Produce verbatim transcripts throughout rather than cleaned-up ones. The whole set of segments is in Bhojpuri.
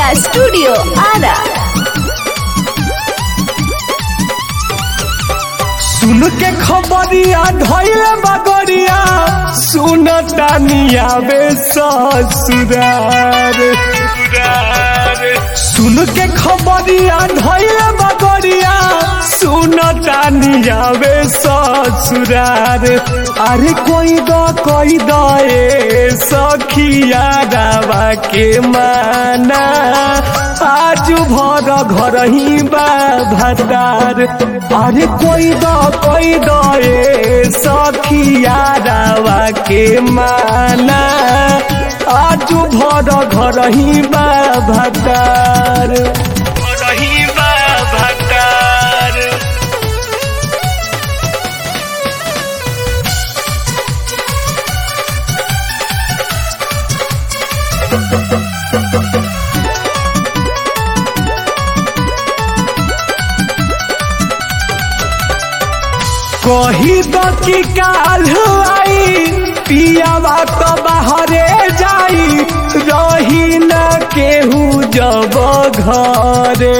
Lalita Studio Ara। सुन के खबरिया धैले बगरिया सुन तानिया बे ससुरार। सुन के खबरिया धैले बगरिया सुन तानिया बे ससुरार। अरे कोई दो कोई दो ए सखिया रावा के माना आज भर घर ही बा भतार। अरे कोई दो कोई दो ए सखिया रावा के माना आज भर घर ही बा भतार। घर ही बा भतार। कही दो कि काल आई पियावा तो बाहरे जाई रही न केहू जब घरे।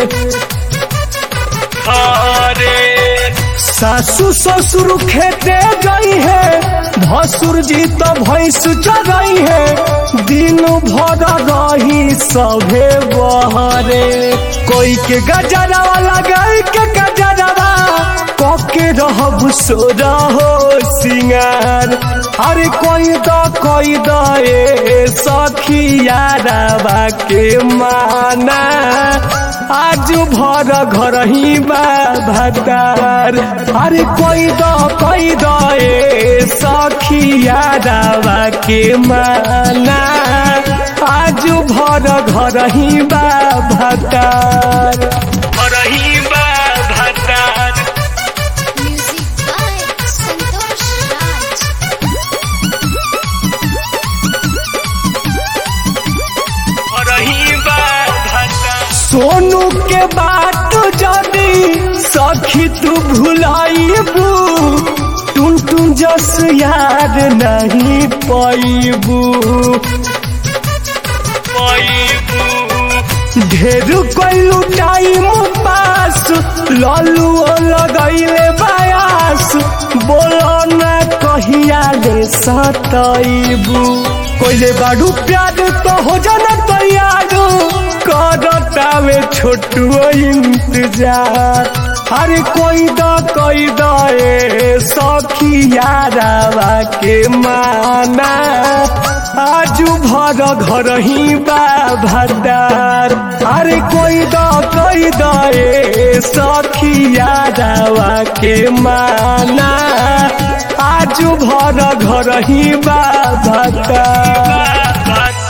घरे सासू ससुर खेते गई है भसुर जी तो भैंस चरई है दिन भर रही सभे बहरे। कोई के गजरवा लगाई के गजरवा के रहब सोरा हो सिंगार। अरे कोई दो कोई दो ए सखिया रावा के माना आज भर घर ही बा भतार। अरे कोई दो कोई दो ए सखिया रावा के माना आज भर घर ही बा भतार। घर ही बा भतार। सोनू के बात जदी सखी तू भुलाइबू टुन टुन जस याद नहीं पाइबू। ढेर कोई टाइम पास लालू लगैले बयास बोलो न कहिया ले सताइबू। कोइले बाडू प्यार तो हो जाना तैयार करतावे छोटू इंतजार। अरे कोई दो कोई दो ए सखिया रावा के माना आज भर घर ही बा भतार। अरे कोई दो कोई दो ए सखिया रावा के माना आज भर घर ही बा भतार।